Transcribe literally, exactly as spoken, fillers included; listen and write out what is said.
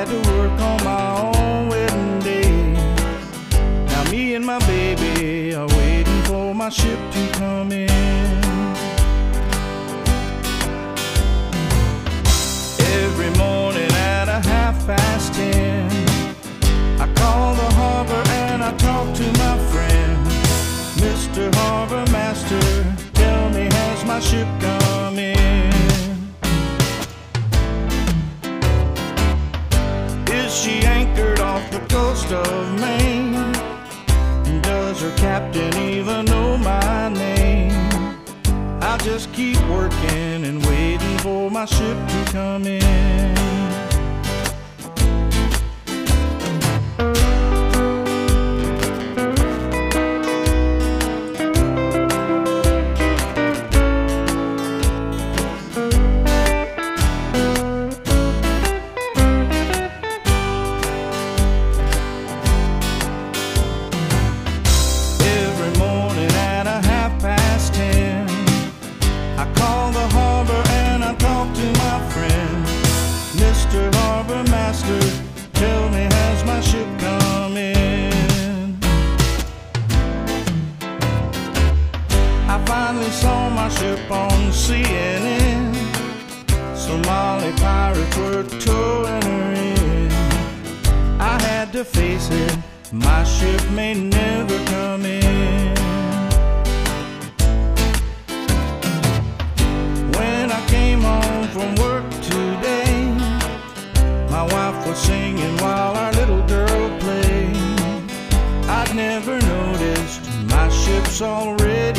had to work on my own wedding day. Now me and my baby are waiting for my ship to come in. Every morning at a half past ten, I call the harbor and I talk to my friend. Mister Harbor Master, tell me, has my ship come in? Is she anchored off the coast of Maine? Does her captain even know my name? I'll just keep working and waiting for my ship to come in. Mister Harbor Master, tell me, has my ship come in? I finally saw my ship on C N N. Somali pirates were towing her in. I had to face it, my ship may never come in. When I came home from work today, my wife was singing while our little girl played. I'd never noticed my ship's already